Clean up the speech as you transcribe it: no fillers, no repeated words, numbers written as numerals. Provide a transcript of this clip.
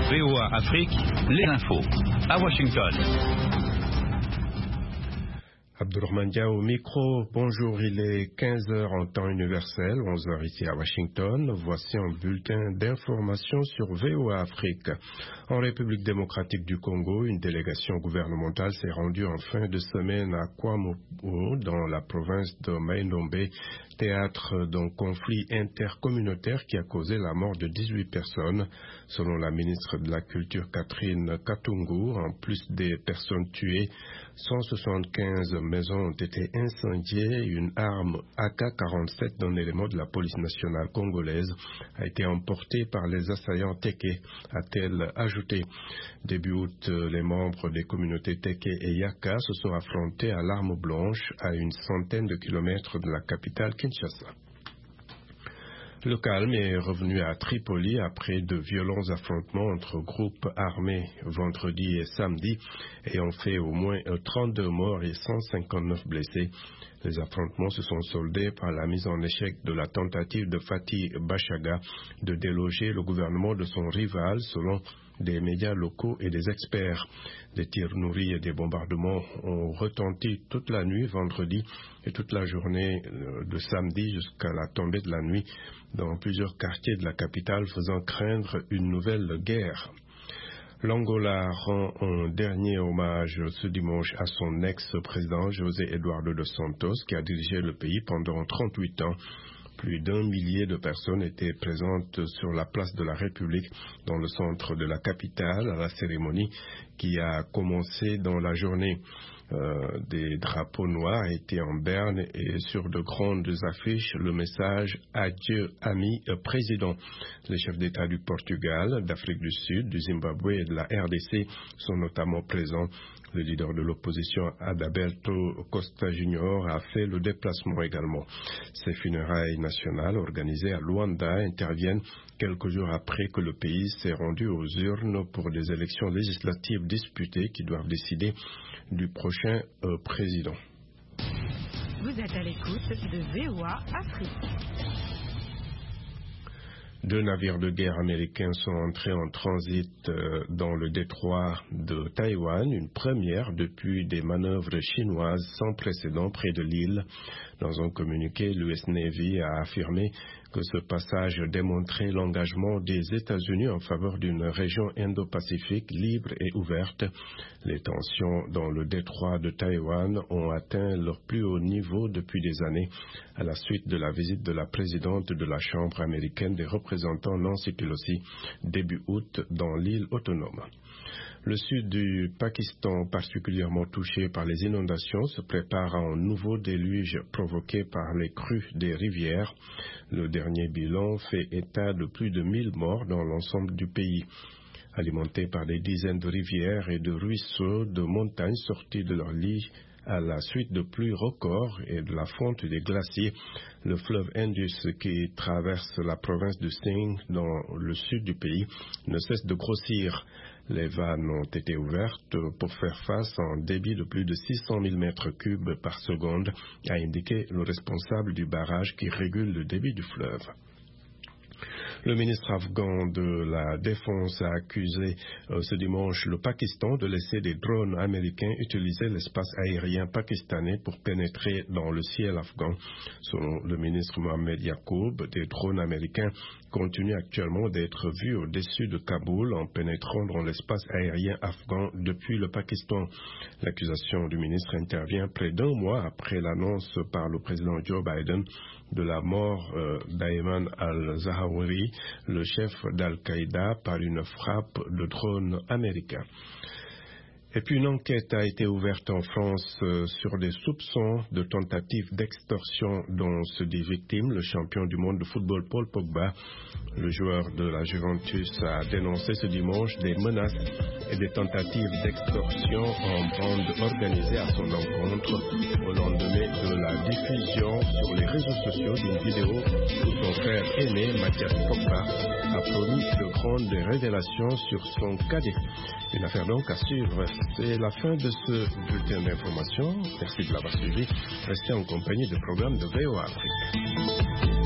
VOA Afrique, les infos. À Washington. Abdourahmane Dia au micro. Bonjour, il est 15h en temps universel, 11h ici à Washington. Voici un bulletin d'information sur VOA Afrique. En République démocratique du Congo, une délégation gouvernementale s'est rendue en fin de semaine à Kwamoubou, dans la province de Mai-Ndombe, théâtre d'un conflit intercommunautaire qui a causé la mort de 18 personnes. Selon la ministre de la Culture Catherine Katungu, en plus des personnes tuées, 175 maisons ont été incendiées. Une arme AK-47 d'un élément de la police nationale congolaise a été emportée par les assaillants Teke, a-t-elle ajouté. Début août, les membres des communautés Teke et Yaka se sont affrontés à l'arme blanche à une centaine de kilomètres de la capitale Kinshasa. Le calme est revenu à Tripoli après de violents affrontements entre groupes armés vendredi et samedi, ayant fait au moins 32 morts et 159 blessés. Les affrontements se sont soldés par la mise en échec de la tentative de Fatih Bachaga de déloger le gouvernement de son rival, selon des médias locaux et des experts. Des tirs nourris et des bombardements ont retenti toute la nuit vendredi et toute la journée de samedi jusqu'à la tombée de la nuit dans plusieurs quartiers de la capitale, faisant craindre une nouvelle guerre. L'Angola rend un dernier hommage ce dimanche à son ex-président José Eduardo dos Santos, qui a dirigé le pays pendant 38 ans. Plus d'1 millier de personnes étaient présentes sur la place de la République, dans le centre de la capitale, à la cérémonie qui a commencé dans la journée. Des drapeaux noirs étaient en berne et sur de grandes affiches le message « Adieu, ami président ». Les chefs d'État du Portugal, d'Afrique du Sud, du Zimbabwe et de la RDC sont notamment présents. Le leader de l'opposition, Adalberto Costa Junior, a fait le déplacement également. Ces funérailles nationales organisées à Luanda interviennent quelques jours après que le pays s'est rendu aux urnes pour des élections législatives disputées qui doivent décider du prochain président. Vous êtes à l'écoute de VOA Afrique. 2 navires de guerre américains sont entrés en transit dans le détroit de Taïwan, une première depuis des manœuvres chinoises sans précédent près de l'île. Dans un communiqué, l'US Navy a affirmé que ce passage démontrait l'engagement des États-Unis en faveur d'une région Indo-Pacifique libre et ouverte. Les tensions dans le détroit de Taïwan ont atteint leur plus haut niveau depuis des années, à la suite de la visite de la présidente de la Chambre américaine des représentants, Nancy Pelosi, début août dans l'île autonome. Le sud du Pakistan, particulièrement touché par les inondations, se prépare à un nouveau déluge provoqué par les crues des rivières. Le dernier bilan fait état de plus de 1000 morts dans l'ensemble du pays. Alimentés par des dizaines de rivières et de ruisseaux de montagnes sortis de leur lit à la suite de pluies records et de la fonte des glaciers, le fleuve Indus qui traverse la province de Sindh dans le sud du pays ne cesse de grossir. Les vannes ont été ouvertes pour faire face à un débit de plus de 600 000 mètres cubes par seconde, a indiqué le responsable du barrage qui régule le débit du fleuve. Le ministre afghan de la Défense a accusé ce dimanche le Pakistan de laisser des drones américains utiliser l'espace aérien pakistanais pour pénétrer dans le ciel afghan. Selon le ministre Mohamed Yacoub, des drones américains continuent actuellement d'être vus au-dessus de Kaboul en pénétrant dans l'espace aérien afghan depuis le Pakistan. L'accusation du ministre intervient près d'1 mois après l'annonce par le président Joe Biden de la mort d'Ayman al-Zawahiri, le chef d'Al-Qaïda, par une frappe de drone américain. Et puis une enquête a été ouverte en France sur des soupçons de tentatives d'extorsion dont se dit victime le champion du monde de football Paul Pogba. Le joueur de la Juventus a dénoncé ce dimanche des menaces et des tentatives d'extorsion en bande organisée à son encontre au lendemain de la diffusion sur les réseaux sociaux d'une vidéo où son frère aîné, Mathias Pogba, a promis de grandes révélations sur son cadet. Une affaire donc à suivre. C'est la fin de ce bulletin d'information. Merci de l'avoir suivi. Restez en compagnie du programme de VOA Afrique.